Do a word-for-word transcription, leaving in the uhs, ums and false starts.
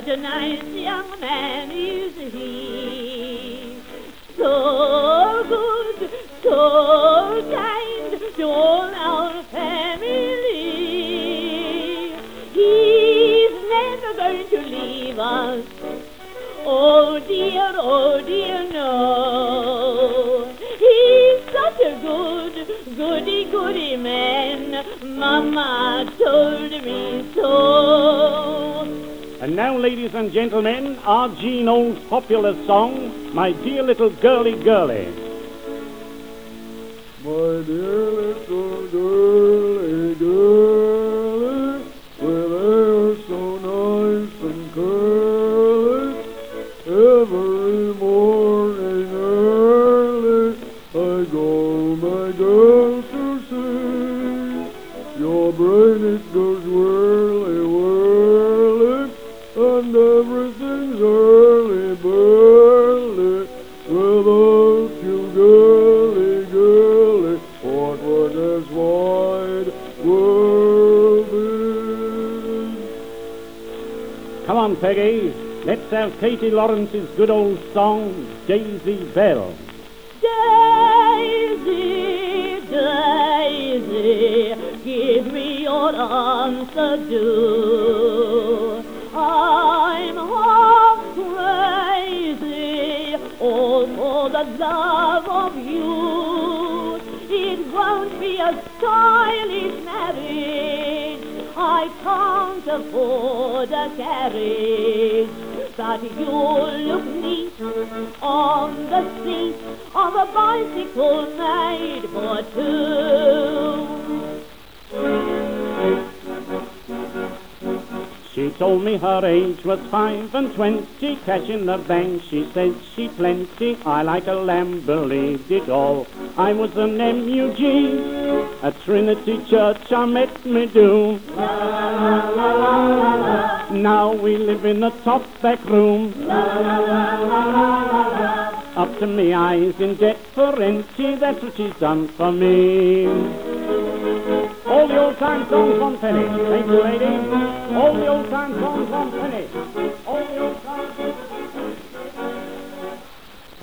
What a nice young man is he. So good, so kind to all our family. He's never going to leave us. Oh dear, oh dear, no. He's such a good, goody, goody man. Mama told me so. And now, ladies and gentlemen, our Gino's popular song, My Dear Little Girly Girly. My dear little girly girly, with hair so nice and curly, every morning early I go my girl to see. Your brain it goes whirly whirly, and everything's early-burly. Without you, girly, girly, what would this wide world be? Come on, Peggy. Let's have Katie Lawrence's good old song, Daisy Bell. Daisy, Daisy, give me your answer, do. I'm half crazy, all for the love of you. It won't be a stylish marriage, I can't afford a carriage, but you'll look neat on the seat of a bicycle made for two. She told me her age was five and twenty, cash in the bank, she said she plenty. I like a lamb, believed it all. I was an M U G, at Trinity Church I met me doom. Now we live in a top back room. Up to me eyes in debt for renty, that's what she's done for me. All the old time songs from Penny. Thank you, lady. All the old time songs from Penny.